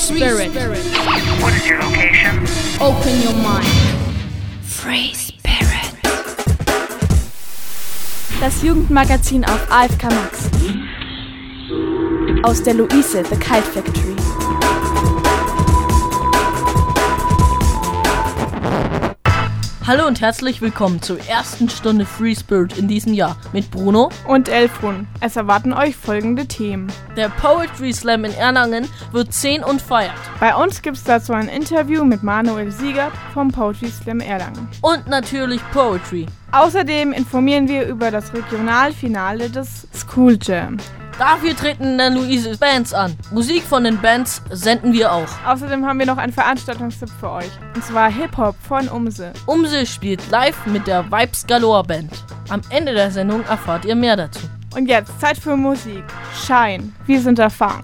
Spirit. What is your location? Open your mind. Free Spirit. Das Jugendmagazin auf AFK Max. Aus der Luise, The Kite Factory. Hallo und herzlich willkommen zur ersten Stunde Free Spirit in diesem Jahr mit Bruno Und Elfrun. Es erwarten euch folgende Themen. Der Poetry Slam in Erlangen wird 10 und feiert. Bei uns gibt's dazu ein Interview mit Manuel Siegert vom Poetry Slam Erlangen. Und natürlich Poetry. Außerdem informieren wir über das Regionalfinale des School Jam. Dafür treten in der Luise Bands an. Musik von den Bands senden wir auch. Außerdem haben wir noch einen Veranstaltungstipp für euch. Und zwar Hip-Hop von Umse. Umse spielt live mit der Vibes Galore Band. Am Ende der Sendung erfahrt ihr mehr dazu. Und jetzt Zeit für Musik. Shine, wir sind der Funk.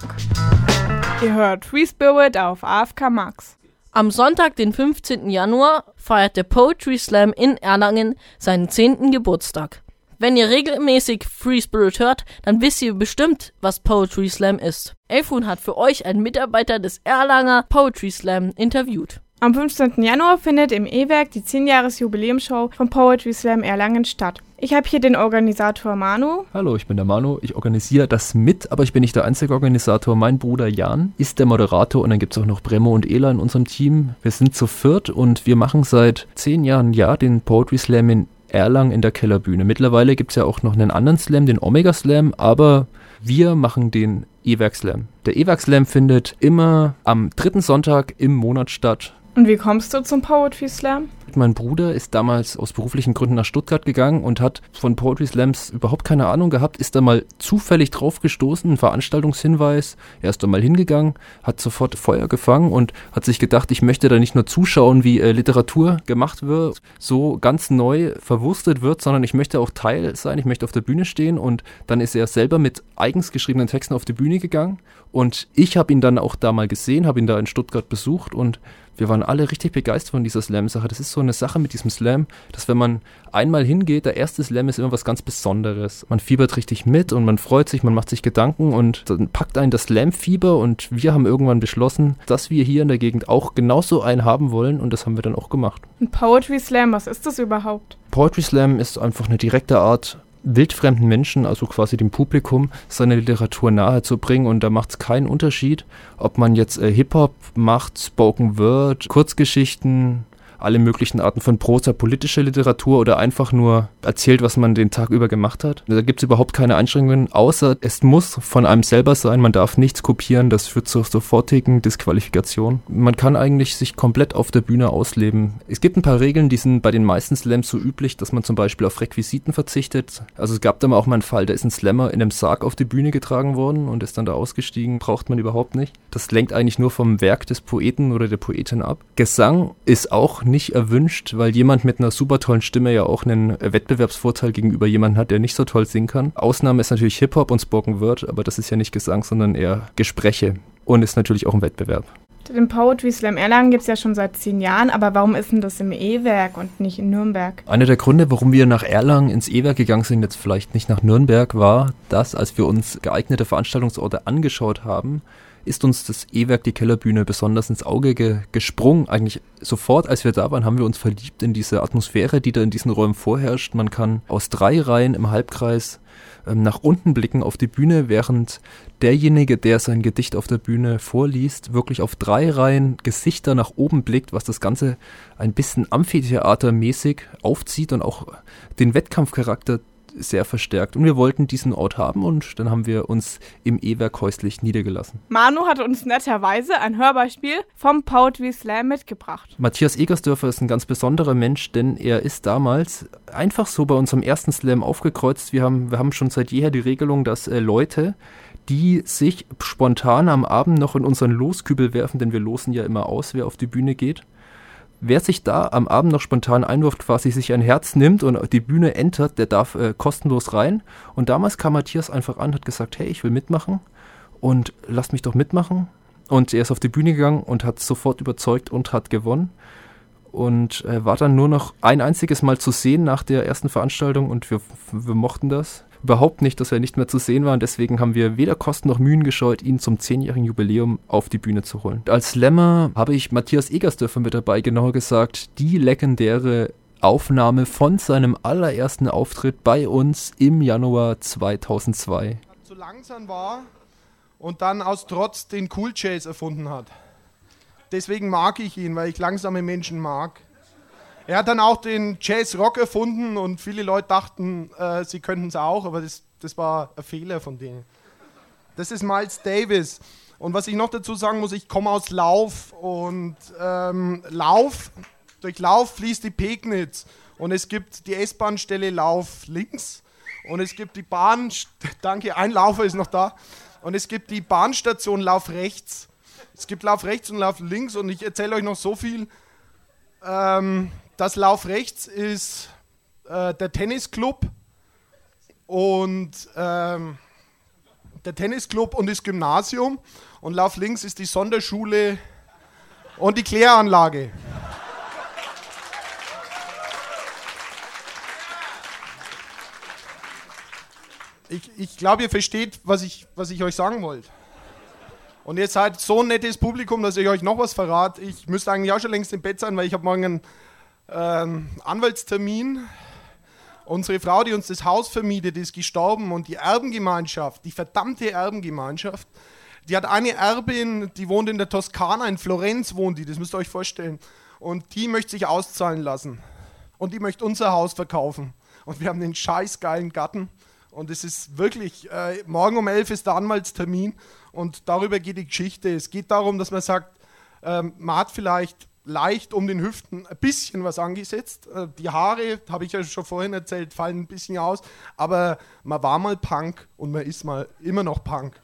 Ihr hört Free Spirit auf AFK Max. Am Sonntag, den 15. Januar, feiert der Poetry Slam in Erlangen seinen 10. Geburtstag. Wenn ihr regelmäßig Free Spirit hört, dann wisst ihr bestimmt, was Poetry Slam ist. Elfrun hat für euch einen Mitarbeiter des Erlanger Poetry Slam interviewt. Am 15. Januar findet im E-Werk die 10-Jahres-Jubiläumsshow von Poetry Slam Erlangen statt. Ich habe hier den Organisator Manu. Hallo, ich bin der Manu. Ich organisiere das mit, aber ich bin nicht der einzige Organisator. Mein Bruder Jan ist der Moderator und dann gibt es auch noch Bremo und Ela in unserem Team. Wir sind zu viert und wir machen seit 10 Jahren den Poetry Slam in Erlangen in der Kellerbühne. Mittlerweile gibt es ja auch noch einen anderen Slam, den Omega Slam, aber wir machen den E-Werk Slam. Der E-Werk Slam findet immer am 3. Sonntag im Monat statt. Und wie kommst du zum Poetry Slam? Mein Bruder ist damals aus beruflichen Gründen nach Stuttgart gegangen und hat von Poetry Slams überhaupt keine Ahnung gehabt, ist da mal zufällig drauf gestoßen, ein Veranstaltungshinweis, er ist da mal hingegangen, hat sofort Feuer gefangen und hat sich gedacht, ich möchte da nicht nur zuschauen, wie Literatur gemacht wird, so ganz neu verwurstet wird, sondern ich möchte auch Teil sein, ich möchte auf der Bühne stehen und dann ist er selber mit eigens geschriebenen Texten auf die Bühne gegangen und ich habe ihn dann auch da mal gesehen, habe ihn da in Stuttgart besucht und wir waren alle richtig begeistert von dieser Slam-Sache. Das ist so eine Sache mit diesem Slam, dass wenn man einmal hingeht, der erste Slam ist immer was ganz Besonderes. Man fiebert richtig mit und man freut sich, man macht sich Gedanken und dann packt einen das Slam-Fieber und wir haben irgendwann beschlossen, dass wir hier in der Gegend auch genauso einen haben wollen und das haben wir dann auch gemacht. Ein Poetry Slam, was ist das überhaupt? Poetry Slam ist einfach eine direkte Art, wildfremden Menschen, also quasi dem Publikum, seine Literatur nahe zu bringen und da macht es keinen Unterschied, ob man jetzt Hip-Hop macht, Spoken Word, Kurzgeschichten, alle möglichen Arten von Prosa, politische Literatur oder einfach nur erzählt, was man den Tag über gemacht hat. Da gibt es überhaupt keine Einschränkungen, außer es muss von einem selber sein, man darf nichts kopieren, das führt zur sofortigen Disqualifikation. Man kann eigentlich sich komplett auf der Bühne ausleben. Es gibt ein paar Regeln, die sind bei den meisten Slams so üblich, dass man zum Beispiel auf Requisiten verzichtet. Also es gab da mal auch mal einen Fall, da ist ein Slammer in einem Sarg auf die Bühne getragen worden und ist dann da ausgestiegen, braucht man überhaupt nicht. Das lenkt eigentlich nur vom Werk des Poeten oder der Poetin ab. Gesang ist auch nicht erwünscht, weil jemand mit einer super tollen Stimme ja auch einen Wettbewerbsvorteil gegenüber jemandem hat, der nicht so toll singen kann. Ausnahme ist natürlich Hip-Hop und Spoken Word, aber das ist ja nicht Gesang, sondern eher Gespräche und ist natürlich auch ein Wettbewerb. Den Poetry Slam Erlangen gibt es ja schon seit 10 Jahren, aber warum ist denn das im E-Werk und nicht in Nürnberg? Einer der Gründe, warum wir nach Erlangen ins E-Werk gegangen sind, jetzt vielleicht nicht nach Nürnberg, war, dass, als wir uns geeignete Veranstaltungsorte angeschaut haben, ist uns das E-Werk, die Kellerbühne, besonders ins Auge gesprungen. Eigentlich sofort, als wir da waren, haben wir uns verliebt in diese Atmosphäre, die da in diesen Räumen vorherrscht. Man kann aus 3 Reihen im Halbkreis nach unten blicken auf die Bühne, während derjenige, der sein Gedicht auf der Bühne vorliest, wirklich auf 3 Reihen Gesichter nach oben blickt, was das Ganze ein bisschen amphitheatermäßig aufzieht und auch den Wettkampfcharakter sehr verstärkt. Und wir wollten diesen Ort haben und dann haben wir uns im E-Werk häuslich niedergelassen. Manu hat uns netterweise ein Hörbeispiel vom Poetry Slam mitgebracht. Matthias Egersdörfer ist ein ganz besonderer Mensch, denn er ist damals einfach so bei unserem ersten Slam aufgekreuzt. Wir haben schon seit jeher die Regelung, dass Leute, die sich spontan am Abend noch in unseren Loskübel werfen, denn wir losen ja immer aus, wer auf die Bühne geht. Wer sich da am Abend noch spontan einwirft, quasi sich ein Herz nimmt und die Bühne entert, der darf kostenlos rein. Und damals kam Matthias einfach an, hat gesagt, hey, ich will mitmachen und lasst mich doch mitmachen. Und er ist auf die Bühne gegangen und hat sofort überzeugt und hat gewonnen. Und war dann nur noch ein einziges Mal zu sehen nach der ersten Veranstaltung und wir mochten das. überhaupt nicht, dass er nicht mehr zu sehen war und deswegen haben wir weder Kosten noch Mühen gescheut, ihn zum 10-jährigen Jubiläum auf die Bühne zu holen. Als Slammer habe ich Matthias Egersdörfer mit dabei, genauer gesagt die legendäre Aufnahme von seinem allerersten Auftritt bei uns im Januar 2002. Zu langsam war und dann aus Trotz den Cool Jazz erfunden hat. Deswegen mag ich ihn, weil ich langsame Menschen mag. Er hat dann auch den Jazz-Rock erfunden und viele Leute dachten, sie könnten es auch, aber das war ein Fehler von denen. Das ist Miles Davis. Und was ich noch dazu sagen muss, ich komme aus Lauf und durch Lauf fließt die Pegnitz und es gibt die S-Bahn-Stelle Lauf links und es gibt die Bahn, danke, ein Laufer ist noch da, und es gibt die Bahnstation Lauf rechts. Es gibt Lauf rechts und Lauf links und ich erzähle euch noch so viel. Das Lauf rechts ist der Tennisclub und das Gymnasium und Lauf links ist die Sonderschule und die Kläranlage. Ich glaube, ihr versteht, was ich euch sagen wollte. Und ihr seid so ein nettes Publikum, dass ich euch noch was verrate. Ich müsste eigentlich auch schon längst im Bett sein, weil ich habe morgen einen Anwaltstermin. Unsere Frau, die uns das Haus vermietet, ist gestorben und die Erbengemeinschaft, die verdammte Erbengemeinschaft, die hat eine Erbin, die wohnt in der Toskana, in Florenz wohnt die, das müsst ihr euch vorstellen. Und die möchte sich auszahlen lassen. Und die möchte unser Haus verkaufen. Und wir haben den scheißgeilen Garten. Und es ist wirklich, morgen um 11 ist der Anwaltstermin und darüber geht die Geschichte. Es geht darum, dass man sagt, man hat vielleicht leicht um den Hüften ein bisschen was angesetzt. Die Haare, habe ich ja schon vorhin erzählt, fallen ein bisschen aus. Aber man war mal Punk und man ist mal immer noch Punk.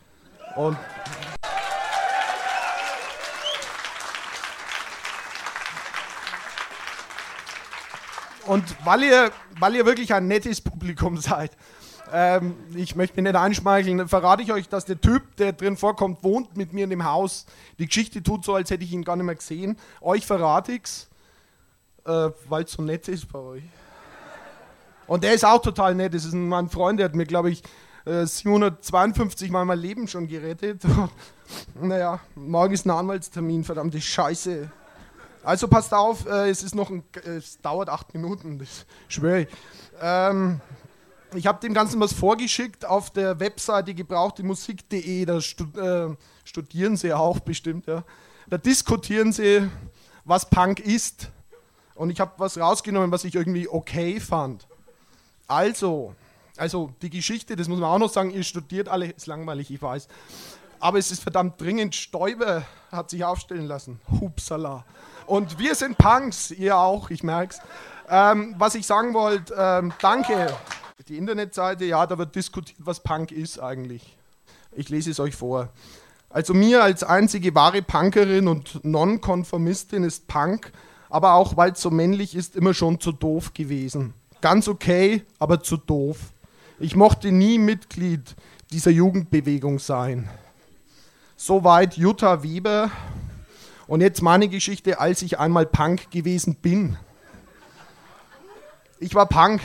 Und weil ihr wirklich ein nettes Publikum seid, ich möchte mich nicht einschmeicheln, verrate ich euch, dass der Typ, der drin vorkommt, wohnt mit mir in dem Haus. Die Geschichte tut so, als hätte ich ihn gar nicht mehr gesehen. Euch verrate ich's, weil es so nett ist bei euch. Und der ist auch total nett. Das ist mein Freund, der hat mir, glaube ich, 752 Mal mein Leben schon gerettet. Naja, morgen ist ein Anwaltstermin, verdammte Scheiße. Also passt auf, es dauert 8 Minuten, das schwöre ich. Ich habe dem Ganzen was vorgeschickt auf der Webseite gebrauchtemusik.de, da studieren sie auch bestimmt, ja. Da diskutieren sie, was Punk ist. Und ich habe was rausgenommen, was ich irgendwie okay fand. Also die Geschichte, das muss man auch noch sagen, ihr studiert alle, ist langweilig, ich weiß. Aber es ist verdammt dringend, Stoiber hat sich aufstellen lassen. Hupsala. Und wir sind Punks, ihr auch, ich merk's. Was ich sagen wollte, danke. Die Internetseite, ja, da wird diskutiert, was Punk ist eigentlich. Ich lese es euch vor. Also mir als einzige wahre Punkerin und Nonkonformistin ist Punk, aber auch weil es so männlich ist, immer schon zu doof gewesen. Ganz okay, aber zu doof. Ich mochte nie Mitglied dieser Jugendbewegung sein. Soweit Jutta Weber. Und jetzt meine Geschichte, als ich einmal Punk gewesen bin. Ich war Punk.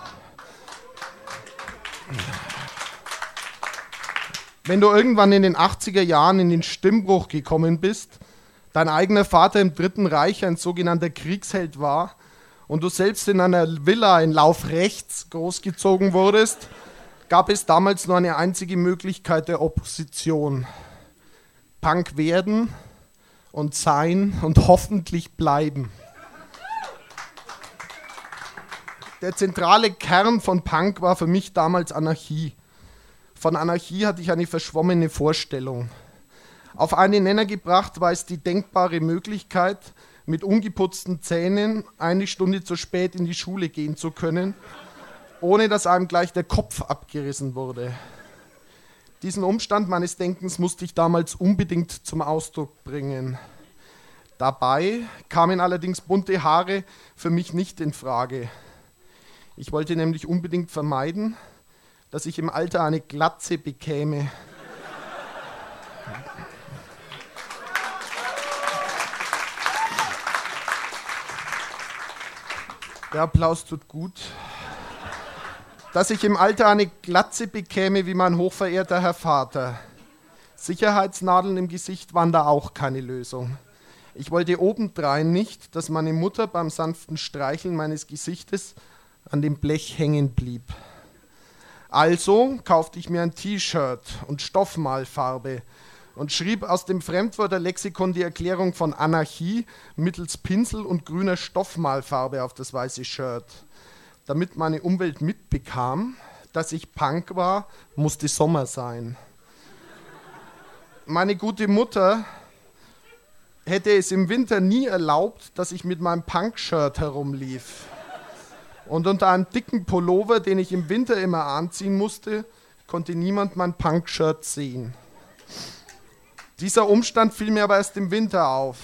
Wenn du irgendwann in den 80er Jahren in den Stimmbruch gekommen bist, dein eigener Vater im Dritten Reich ein sogenannter Kriegsheld war und du selbst in einer Villa in Lauf rechts großgezogen wurdest, gab es damals nur eine einzige Möglichkeit der Opposition. Punk werden und sein und hoffentlich bleiben. Der zentrale Kern von Punk war für mich damals Anarchie. Von Anarchie hatte ich eine verschwommene Vorstellung. Auf einen Nenner gebracht war es die denkbare Möglichkeit, mit ungeputzten Zähnen 1 Stunde zu spät in die Schule gehen zu können, ohne dass einem gleich der Kopf abgerissen wurde. Diesen Umstand meines Denkens musste ich damals unbedingt zum Ausdruck bringen. Dabei kamen allerdings bunte Haare für mich nicht in Frage. Ich wollte nämlich unbedingt vermeiden, dass ich im Alter eine Glatze bekäme. Der Applaus tut gut. Dass ich im Alter eine Glatze bekäme wie mein hochverehrter Herr Vater. Sicherheitsnadeln im Gesicht waren da auch keine Lösung. Ich wollte obendrein nicht, dass meine Mutter beim sanften Streicheln meines Gesichtes an dem Blech hängen blieb. Also kaufte ich mir ein T-Shirt und Stoffmalfarbe und schrieb aus dem Fremdwörterlexikon die Erklärung von Anarchie mittels Pinsel und grüner Stoffmalfarbe auf das weiße Shirt. Damit meine Umwelt mitbekam, dass ich Punk war, musste Sommer sein. Meine gute Mutter hätte es im Winter nie erlaubt, dass ich mit meinem Punk-Shirt herumlief. Und unter einem dicken Pullover, den ich im Winter immer anziehen musste, konnte niemand mein Punk-Shirt sehen. Dieser Umstand fiel mir aber erst im Winter auf.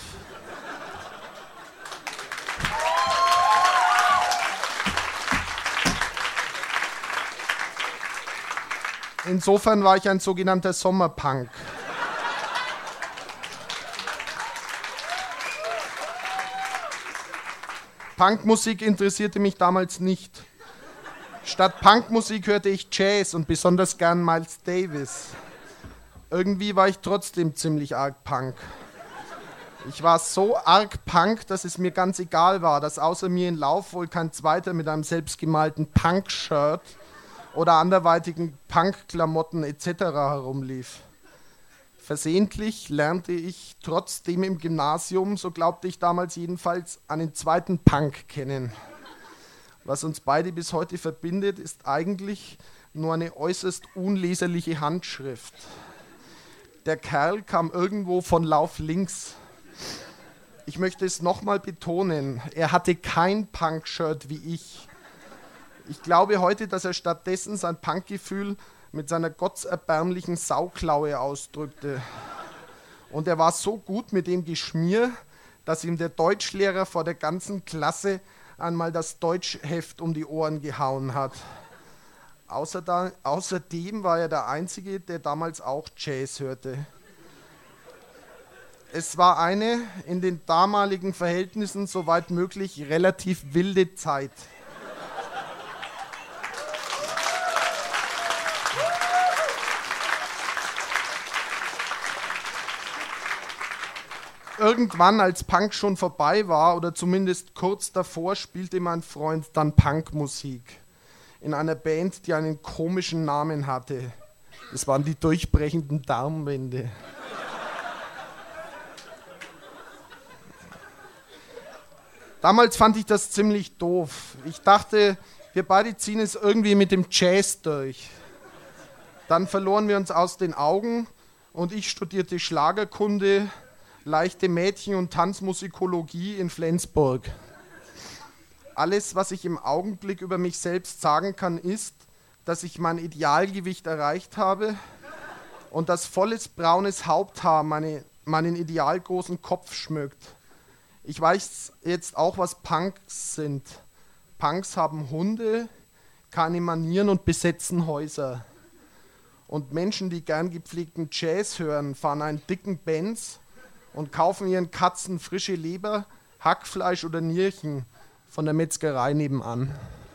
Insofern war ich ein sogenannter Sommerpunk. Punkmusik interessierte mich damals nicht. Statt Punkmusik hörte ich Jazz und besonders gern Miles Davis. Irgendwie war ich trotzdem ziemlich arg Punk. Ich war so arg Punk, dass es mir ganz egal war, dass außer mir in Lauf wohl kein Zweiter mit einem selbstgemalten Punk-Shirt oder anderweitigen Punk-Klamotten etc. herumlief. Versehentlich lernte ich trotzdem im Gymnasium, so glaubte ich damals jedenfalls, einen zweiten Punk kennen. Was uns beide bis heute verbindet, ist eigentlich nur eine äußerst unleserliche Handschrift. Der Kerl kam irgendwo von Lauf links. Ich möchte es nochmal betonen, er hatte kein Punk-Shirt wie ich. Ich glaube heute, dass er stattdessen sein Punkgefühl mit seiner gottserbärmlichen Sauklaue ausdrückte. Und er war so gut mit dem Geschmier, dass ihm der Deutschlehrer vor der ganzen Klasse einmal das Deutschheft um die Ohren gehauen hat. Außerdem war er der Einzige, der damals auch Jazz hörte. Es war eine in den damaligen Verhältnissen soweit möglich relativ wilde Zeit. Irgendwann, als Punk schon vorbei war, oder zumindest kurz davor, spielte mein Freund dann Punkmusik. In einer Band, die einen komischen Namen hatte. Das waren die durchbrechenden Darmwände. Damals fand ich das ziemlich doof. Ich dachte, wir beide ziehen es irgendwie mit dem Jazz durch. Dann verloren wir uns aus den Augen und ich studierte Schlagerkunde, leichte Mädchen- und Tanzmusikologie in Flensburg. Alles, was ich im Augenblick über mich selbst sagen kann, ist, dass ich mein Idealgewicht erreicht habe und dass volles braunes Haupthaar meinen idealgroßen Kopf schmückt. Ich weiß jetzt auch, was Punks sind. Punks haben Hunde, keine Manieren und besetzen Häuser. Und Menschen, die gern gepflegten Jazz hören, fahren einen dicken Benz und kaufen ihren Katzen frische Leber, Hackfleisch oder Nierchen von der Metzgerei nebenan.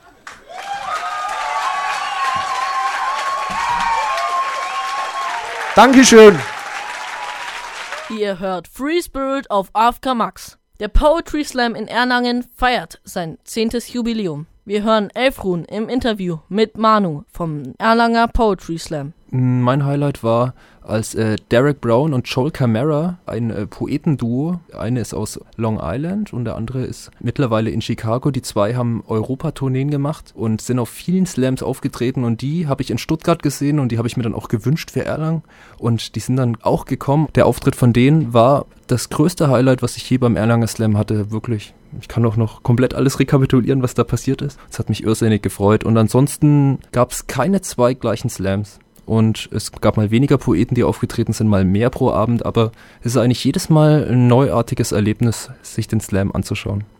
Dankeschön. Ihr hört Free Spirit auf AFK Max. Der Poetry Slam in Erlangen feiert sein 10. Jubiläum. Wir hören Elfrun im Interview mit Manu vom Erlanger Poetry Slam. Mein Highlight war, als Derek Brown und Joel Camara, ein Poetenduo, eine ist aus Long Island und der andere ist mittlerweile in Chicago. Die zwei haben Europatourneen gemacht und sind auf vielen Slams aufgetreten und die habe ich in Stuttgart gesehen und die habe ich mir dann auch gewünscht für Erlangen und die sind dann auch gekommen. Der Auftritt von denen war das größte Highlight, was ich je beim Erlanger Slam hatte, wirklich. Ich kann auch noch komplett alles rekapitulieren, was da passiert ist. Das hat mich irrsinnig gefreut und ansonsten gab es keine zwei gleichen Slams. Und es gab mal weniger Poeten, die aufgetreten sind, mal mehr pro Abend, aber es ist eigentlich jedes Mal ein neuartiges Erlebnis, sich den Slam anzuschauen.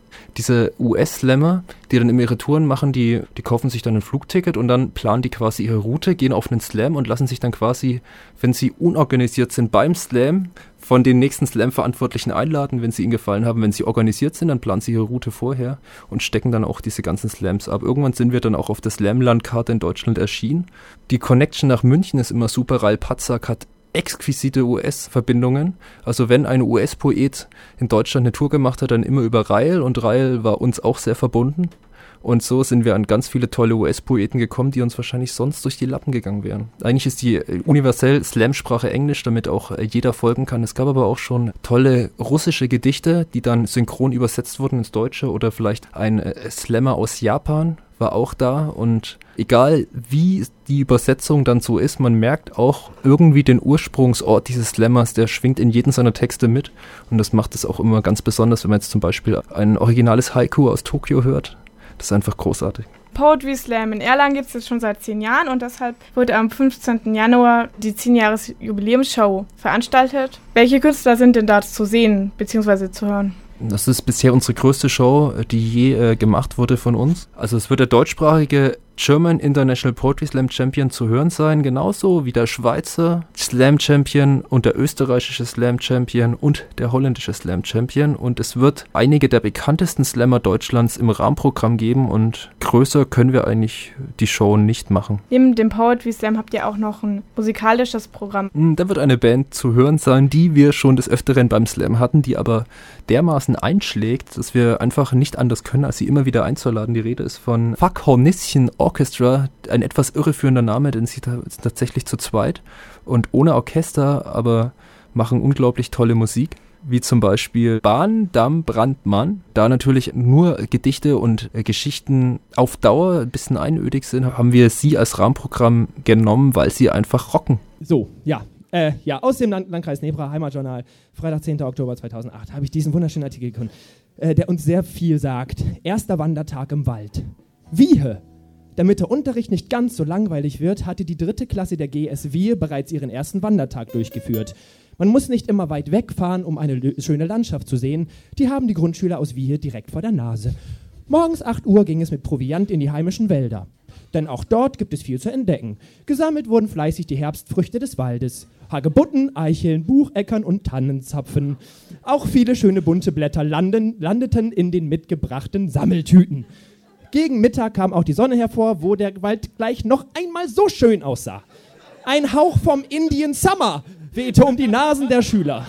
Diese US-Slammer, die dann immer ihre Touren machen, die kaufen sich dann ein Flugticket und dann planen die quasi ihre Route, gehen auf einen Slam und lassen sich dann quasi, wenn sie unorganisiert sind beim Slam, von den nächsten Slam-Verantwortlichen einladen, wenn sie ihnen gefallen haben. Wenn sie organisiert sind, dann planen sie ihre Route vorher und stecken dann auch diese ganzen Slams ab. Irgendwann sind wir dann auch auf der Slam-Landkarte in Deutschland erschienen. Die Connection nach München ist immer super. Rail Patzak hat exquisite US-Verbindungen. Also wenn ein US-Poet in Deutschland eine Tour gemacht hat, dann immer über Rail, und Rail war uns auch sehr verbunden. Und so sind wir an ganz viele tolle US-Poeten gekommen, die uns wahrscheinlich sonst durch die Lappen gegangen wären. Eigentlich ist die universell Slam-Sprache Englisch, damit auch jeder folgen kann. Es gab aber auch schon tolle russische Gedichte, die dann synchron übersetzt wurden ins Deutsche, oder vielleicht ein Slammer aus Japan war auch da, und egal wie die Übersetzung dann so ist, man merkt auch irgendwie den Ursprungsort dieses Slammers, der schwingt in jedem seiner Texte mit, und das macht es auch immer ganz besonders, wenn man jetzt zum Beispiel ein originales Haiku aus Tokio hört. Das ist einfach großartig. Poetry Slam in Erlangen gibt es jetzt schon seit 10 Jahren und deshalb wurde am 15. Januar die 10-Jahres-Jubiläumsshow veranstaltet. Welche Künstler sind denn da zu sehen bzw. zu hören? Das ist bisher unsere größte Show, die je gemacht wurde von uns. Also es wird der deutschsprachige German International Poetry Slam Champion zu hören sein, genauso wie der Schweizer Slam Champion und der österreichische Slam Champion und der holländische Slam Champion. Und es wird einige der bekanntesten Slammer Deutschlands im Rahmenprogramm geben, und größer können wir eigentlich die Show nicht machen. Neben dem Poetry Slam habt ihr auch noch ein musikalisches Programm. Da wird eine Band zu hören sein, die wir schon des Öfteren beim Slam hatten, die aber dermaßen einschlägt, dass wir einfach nicht anders können, als sie immer wieder einzuladen. Die Rede ist von Fuck Hornisschen Orchestra, ein etwas irreführender Name, denn sie sind tatsächlich zu zweit und ohne Orchester, aber machen unglaublich tolle Musik, wie zum Beispiel Bahn, Damm, Brandmann. Da natürlich nur Gedichte und Geschichten auf Dauer ein bisschen einödig sind, haben wir sie als Rahmenprogramm genommen, weil sie einfach rocken. So, ja. Aus dem Landkreis Nebra, Heimatjournal, Freitag, 10. Oktober 2008, habe ich diesen wunderschönen Artikel gefunden, der uns sehr viel sagt. Erster Wandertag im Wald. Wiehe. Damit der Unterricht nicht ganz so langweilig wird, hatte die 3. Klasse der GS Wiehe bereits ihren ersten Wandertag durchgeführt. Man muss nicht immer weit wegfahren, um eine schöne Landschaft zu sehen. Die haben die Grundschüler aus Wiehe direkt vor der Nase. Morgens 8 Uhr ging es mit Proviant in die heimischen Wälder. Denn auch dort gibt es viel zu entdecken. Gesammelt wurden fleißig die Herbstfrüchte des Waldes. Hagebutten, Eicheln, Bucheckern und Tannenzapfen. Auch viele schöne bunte Blätter landeten in den mitgebrachten Sammeltüten. Gegen Mittag kam auch die Sonne hervor, wo der Wald gleich noch einmal so schön aussah. Ein Hauch vom Indian Summer wehte um die Nasen der Schüler.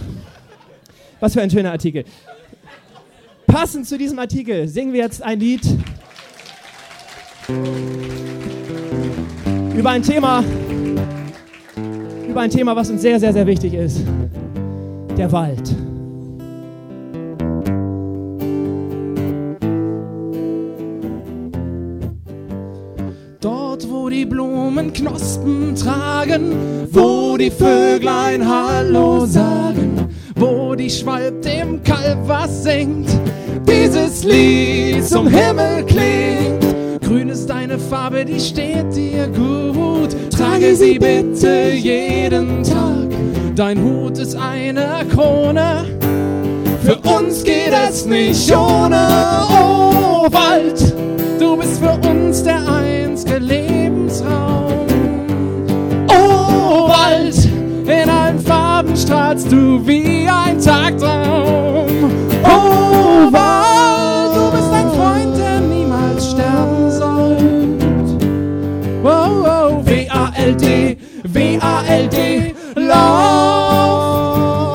Was für ein schöner Artikel. Passend zu diesem Artikel singen wir jetzt ein Lied über ein Thema, was uns sehr, sehr, sehr wichtig ist. Der Wald. Dort, wo die Blumen Knospen tragen, wo die Vöglein Hallo sagen, wo die Schwalb dem Kalb was singt, dieses Lied zum Himmel klingt. Grün ist deine Farbe, die steht dir gut, trage sie bitte jeden Tag. Dein Hut ist eine Krone, für uns geht es nicht ohne. Oh Wald, du bist für uns der einzige Lebensraum. Oh Wald, in allen Farben strahlst du wie ein Tagtraum. Oh Wald, du bist ein Freund, der niemals sterben soll. Oh, oh, W-A-L-D, W-A-L-D, Lauf.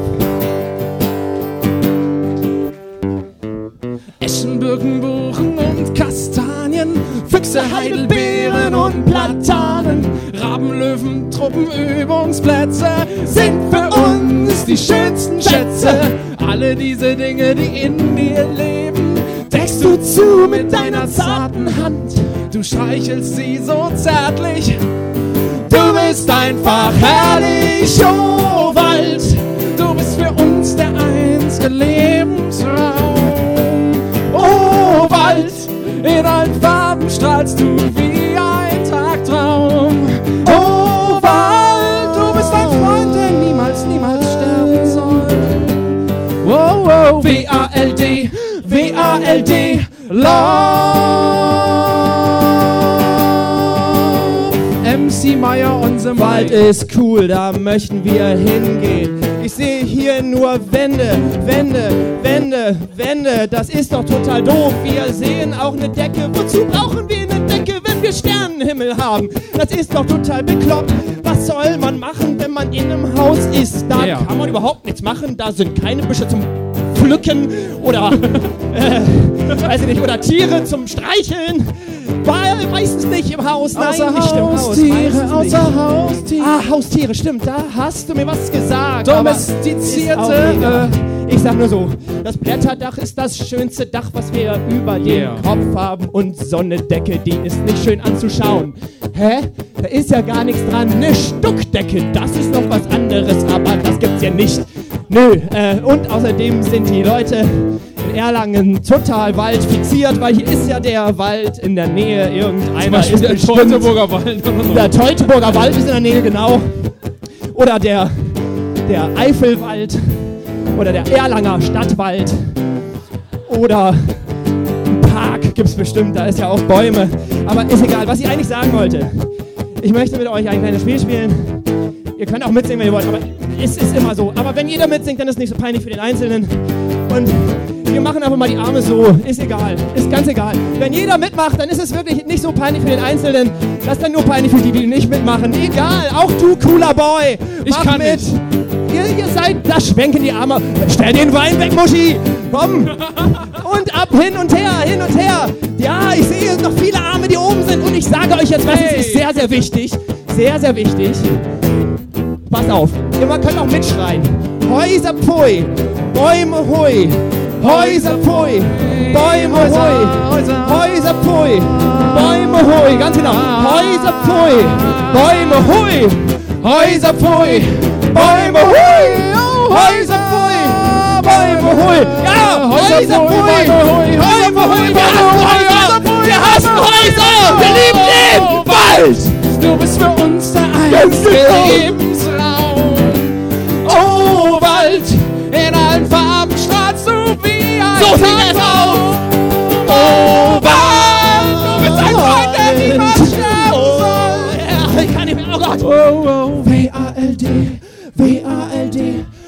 Eschen, Birken, Buchen und Kastanien, Füchse, Heidelbeeren und Platanen, Raben, Löwen, Truppen, Übungsplätze sind für uns die schönsten Schätze. Alle diese Dinge, die in dir leben, deckst du zu mit deiner zarten Hand. Du streichelst sie so zärtlich, du bist einfach herrlich. Oh Wald, du bist für uns der einzige Lebensraum. Oh Wald, in allen Farben strahlst du wie ein Tagtraum. Oh Wald, du bist ein Freund, der niemals, niemals sterben soll. Oh, oh, W-A-L-D, WALD, Love. MC Meier on the Wald Mic. ist cool, da möchten wir hingehen. Ich sehe hier nur Wände, Wände, Wände, Wände. Das ist doch total doof. Wir sehen auch eine Decke. Wozu brauchen wir eine Decke, wenn wir Sternenhimmel haben? Das ist doch total bekloppt. Was soll man machen, wenn man in einem Haus ist? Da kann man überhaupt nichts machen. Da sind keine Büsche zum Pflücken oder, weiß ich nicht, oder Tiere zum Streicheln. Meistens nicht im Haus, nein, Außer nicht im Haus. Haustiere, außer Haustiere. Ah, Haustiere, stimmt, da hast du mir was gesagt. Domestizierte, aber ist auch egal. Ich sag nur so, das Blätterdach ist das schönste Dach, was wir über den Kopf haben. Und so eine Decke, die ist nicht schön anzuschauen. Hä? Da ist ja gar nichts dran. Eine Stuckdecke, das ist noch was anderes, aber das gibt's ja nicht. Nö, und außerdem sind die Leute in Erlangen total waldfixiert, weil hier ist ja der Wald in der Nähe. Irgendeiner ist der bestimmt... Teutoburger Wald. Der Teutoburger Wald ist in der Nähe, genau. Oder der Eifelwald. Oder der Erlanger Stadtwald. Oder ein Park gibt's bestimmt, da ist ja auch Bäume. Aber ist egal, was ich eigentlich sagen wollte. Ich möchte mit euch ein kleines Spiel spielen. Ihr könnt auch mitsingen, wenn ihr wollt, aber es ist immer so. Aber wenn jeder mitsingt, dann ist es nicht so peinlich für den Einzelnen. Und wir machen einfach mal die Arme so. Ist egal. Ist ganz egal. Wenn jeder mitmacht, dann ist es wirklich nicht so peinlich für den Einzelnen. Das ist dann nur peinlich für die, die nicht mitmachen. Egal. Auch du, cooler Boy. Ich Mach kann mit. nicht. Ihr seid, da schwenken die Arme. Stell den Wein weg, Muschi. Komm. Und ab, hin und her, hin und her. Ja, ich sehe noch viele Arme, die oben sind. Und ich sage euch jetzt was, es ist sehr, sehr wichtig. Sehr, sehr wichtig. Passt auf, ihr könnt auch mitschreien. Häuser pfui, Bäume hui. Häuser pfui, Bäume hui. Häuser pfui, Bäume hui. Ganz genau. Häuser pfui, Bäume hui. Häuser pfui, Bäume hui. Häuser pfui, Bäume hui. Ja, Häuser pfui, Bäume hui. Wir hassen Häuser. Wir lieben den Wald. Du bist für uns der einzige Lebensraum. Oh, Wald, in allen Farben strahlst du wie ein So sieht es aus. Oh, Wald, du bist ein Freund, der niemals sterben soll. Ich kann nicht mehr, oh Gott. WALD,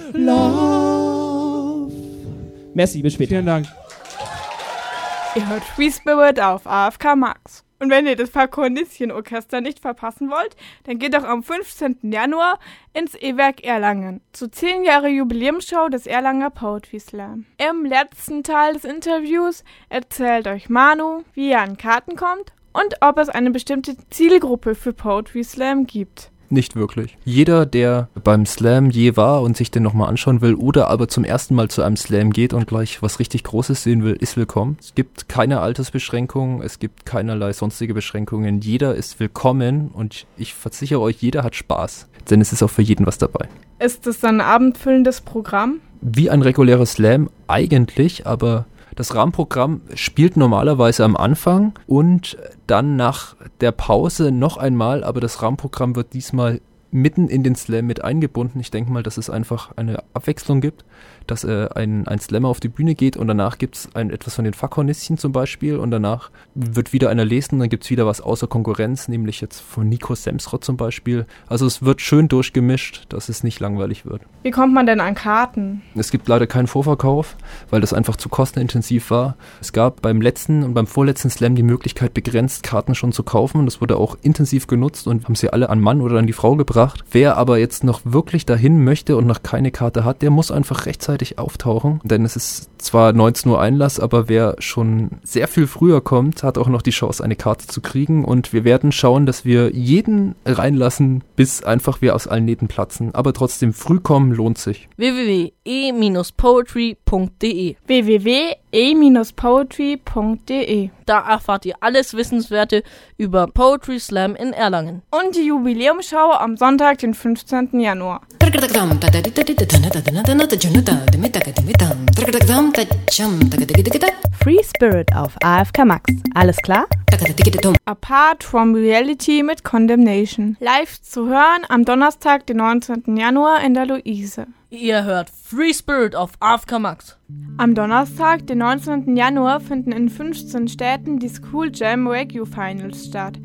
Love. Merci, bis später. Vielen Dank. Ihr hört Free Spirit auf AFK Max. Und wenn ihr das Falconisschen-Orchester nicht verpassen wollt, dann geht doch am 15. Januar ins E-Werk Erlangen zur 10 Jahre Jubiläumsshow des Erlanger Poetry Slam. Im letzten Teil des Interviews erzählt euch Manu, wie er an Karten kommt und ob es eine bestimmte Zielgruppe für Poetry Slam gibt. Nicht wirklich. Jeder, der beim Slam je war und sich den nochmal anschauen will oder aber zum ersten Mal zu einem Slam geht und gleich was richtig Großes sehen will, ist willkommen. Es gibt keine Altersbeschränkungen, es gibt keinerlei sonstige Beschränkungen. Jeder ist willkommen und ich versichere euch, jeder hat Spaß. Denn es ist auch für jeden was dabei. Ist es dann ein abendfüllendes Programm? Wie ein regulärer Slam eigentlich, aber das Rahmenprogramm spielt normalerweise am Anfang und dann nach der Pause noch einmal, aber das Rahmenprogramm wird diesmal mitten in den Slam mit eingebunden. Ich denke mal, dass es einfach eine Abwechslung gibt, dass ein Slammer auf die Bühne geht und danach gibt es etwas von den Falconisschen zum Beispiel und danach wird wieder einer lesen und dann gibt es wieder was außer Konkurrenz, nämlich jetzt von Nico Semsrott zum Beispiel. Also es wird schön durchgemischt, dass es nicht langweilig wird. Wie kommt man denn an Karten? Es gibt leider keinen Vorverkauf, weil das einfach zu kostenintensiv war. Es gab beim letzten und beim vorletzten Slam die Möglichkeit, begrenzt Karten schon zu kaufen. Das wurde auch intensiv genutzt und haben sie alle an Mann oder an die Frau gebracht. Wer aber jetzt noch wirklich dahin möchte und noch keine Karte hat, der muss einfach rechtzeitig auftauchen. Denn es ist zwar 19 Uhr Einlass, aber wer schon sehr viel früher kommt, hat auch noch die Chance, eine Karte zu kriegen. Und wir werden schauen, dass wir jeden reinlassen, bis einfach wir aus allen Nähten platzen. Aber trotzdem, früh kommen lohnt sich. www.e-poetry.de www.e-poetry.de Da erfahrt ihr alles Wissenswerte über Poetry Slam in Erlangen. Und die Jubiläumsshow am Sonntag, den 15. Januar. Free Spirit auf AFK Max. Alles klar? Apart from Reality mit Condemnation. Live zu hören am Donnerstag, den 19. Januar in der Luise. Ihr hört Free Spirit auf AFK Max. Am Donnerstag, den 19. Januar, finden in 15 Städten die School Jam Reggae Finals statt.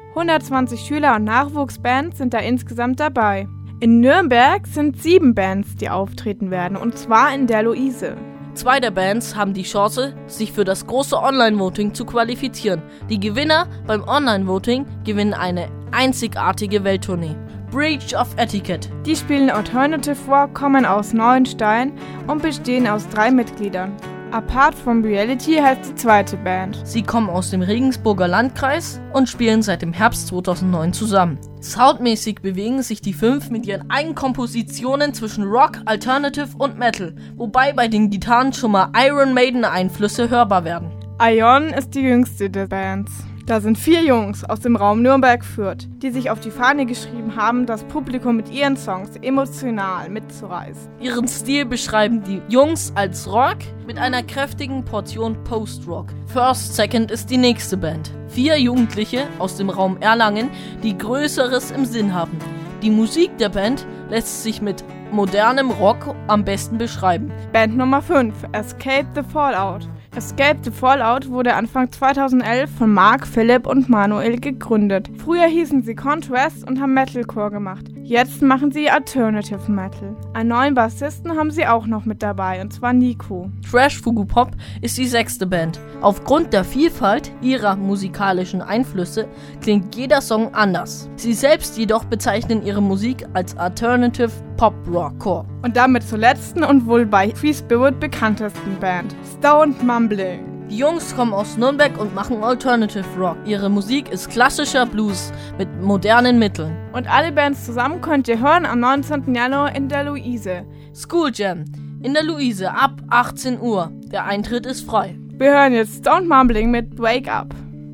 120 Schüler und Nachwuchsbands sind da insgesamt dabei. In Nürnberg sind 7 Bands, die auftreten werden, und zwar in der Luise. 2 der Bands haben die Chance, sich für das große Online-Voting zu qualifizieren. Die Gewinner beim Online-Voting gewinnen eine einzigartige Welttournee. Breach of Etiquette. Die spielen Alternative Rock, kommen aus Neuenstein und bestehen aus 3 Mitgliedern. Apart from Reality heißt die zweite Band. Sie kommen aus dem Regensburger Landkreis und spielen seit dem Herbst 2009 zusammen. Soundmäßig bewegen sich die 5 mit ihren Eigenkompositionen zwischen Rock, Alternative und Metal, wobei bei den Gitarren schon mal Iron Maiden Einflüsse hörbar werden. Ion ist die jüngste der Bands. Da sind 4 Jungs aus dem Raum Nürnberg-Fürth, die sich auf die Fahne geschrieben haben, das Publikum mit ihren Songs emotional mitzureißen. Ihren Stil beschreiben die Jungs als Rock mit einer kräftigen Portion Post-Rock. First Second ist die nächste Band. 4 Jugendliche aus dem Raum Erlangen, die Größeres im Sinn haben. Die Musik der Band lässt sich mit modernem Rock am besten beschreiben. Band Nummer 5, Escape the Fallout. Escape the Fallout wurde Anfang 2011 von Mark, Philipp und Manuel gegründet. Früher hießen sie Contrast und haben Metalcore gemacht. Jetzt machen sie Alternative Metal. Einen neuen Bassisten haben sie auch noch mit dabei, und zwar Nico. Trash Fugu Pop ist die 6. Band. Aufgrund der Vielfalt ihrer musikalischen Einflüsse klingt jeder Song anders. Sie selbst jedoch bezeichnen ihre Musik als Alternative Pop Rockcore. Und damit zur letzten und wohl bei Free Spirit bekanntesten Band, Stoned Mumbling. Die Jungs kommen aus Nürnberg und machen Alternative Rock. Ihre Musik ist klassischer Blues mit modernen Mitteln. Und alle Bands zusammen könnt ihr hören am 19. Januar in der Luise. School Jam in der Luise ab 18 Uhr. Der Eintritt ist frei. Wir hören jetzt Stoned Mumbling mit Wake Up.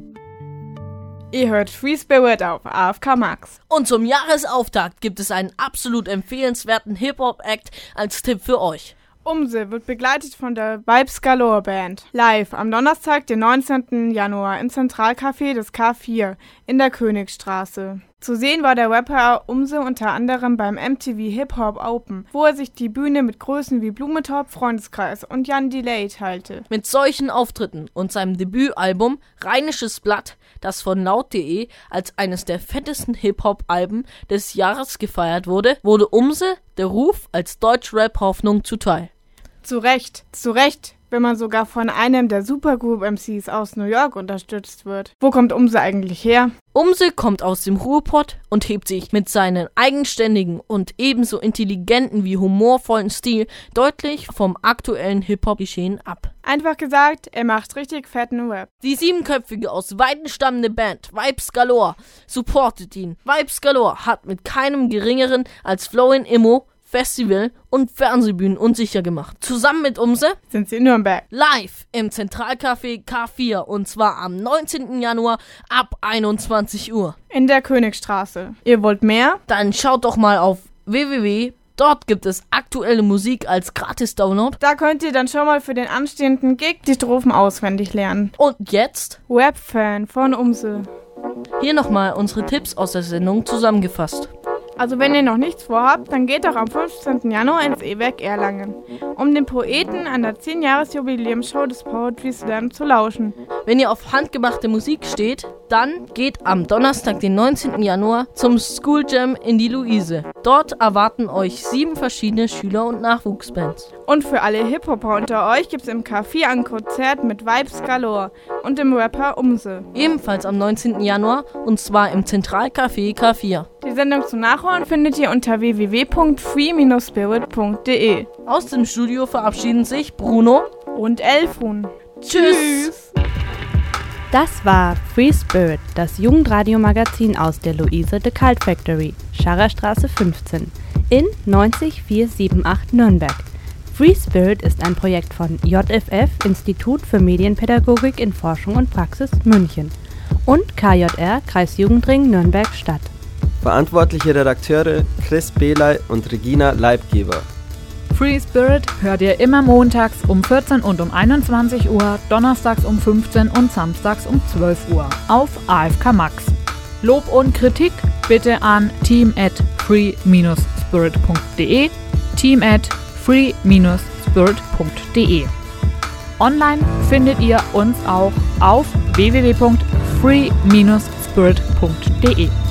Ihr hört Free Spirit auf AFK Max. Und zum Jahresauftakt gibt es einen absolut empfehlenswerten Hip-Hop-Act als Tipp für euch. Umse wird begleitet von der Vibes Galore Band. Live am Donnerstag, den 19. Januar im Zentralcafé des K4 in der Königstraße. Zu sehen war der Rapper Umse unter anderem beim MTV Hip Hop Open, wo er sich die Bühne mit Größen wie Blumentopf, Freundeskreis und Jan Delay teilte. Mit solchen Auftritten und seinem Debütalbum Rheinisches Blatt, das von Laut.de als eines der fettesten Hip-Hop-Alben des Jahres gefeiert wurde, wurde Umse der Ruf als Deutsch-Rap-Hoffnung zuteil. Zu Recht, wenn man sogar von einem der Supergroup-MCs aus New York unterstützt wird. Wo kommt Umse eigentlich her? Umse kommt aus dem Ruhrpott und hebt sich mit seinem eigenständigen und ebenso intelligenten wie humorvollen Stil deutlich vom aktuellen Hip-Hop-Geschehen ab. Einfach gesagt, er macht richtig fetten Rap. Die 7-köpfige aus Weiden stammende Band Vibes Galore supportet ihn. Vibes Galore hat mit keinem geringeren als Flowin' Immo Festival und Fernsehbühnen unsicher gemacht. Zusammen mit Umse sind sie in Nürnberg. Live im Zentralcafé K4 und zwar am 19. Januar ab 21 Uhr. In der Königstraße. Ihr wollt mehr? Dann schaut doch mal auf www. Dort gibt es aktuelle Musik als Gratis-Download. Da könnt ihr dann schon mal für den anstehenden Gig die Strophen auswendig lernen. Und jetzt? Rap-Fan von Umse. Hier nochmal unsere Tipps aus der Sendung zusammengefasst. Also wenn ihr noch nichts vorhabt, dann geht doch am 15. Januar ins E-Werk Erlangen, um den Poeten an der 10-Jahres-Jubiläumsshow des Poetry Slam zu lauschen. Wenn ihr auf handgemachte Musik steht, dann geht am Donnerstag, den 19. Januar, zum School Jam in die Luise. Dort erwarten euch 7 verschiedene Schüler- und Nachwuchsbands. Und für alle Hip-Hopper unter euch gibt's im K4 ein Konzert mit Vibes Galore und dem Rapper Umse. Ebenfalls am 19. Januar und zwar im Zentralcafé K4. Die Sendung zum Nachhören findet ihr unter www.free-spirit.de. Aus dem Studio verabschieden sich Bruno und Elfun. Tschüss! Das war Free Spirit, das Jugendradiomagazin aus der Luise The Cult Factory, Scharrerstraße 15 in 90478 Nürnberg. Free Spirit ist ein Projekt von JFF, Institut für Medienpädagogik in Forschung und Praxis, München und KJR, Kreisjugendring Nürnberg Stadt. Verantwortliche Redakteure Chris Beley und Regina Leibgeber. Free Spirit hört ihr immer montags um 14 und um 21 Uhr, donnerstags um 15 und samstags um 12 Uhr auf AFK Max. Lob und Kritik bitte an team@free-spirit.de, team@free-spirit.de. Online findet ihr uns auch auf www.free-spirit.de.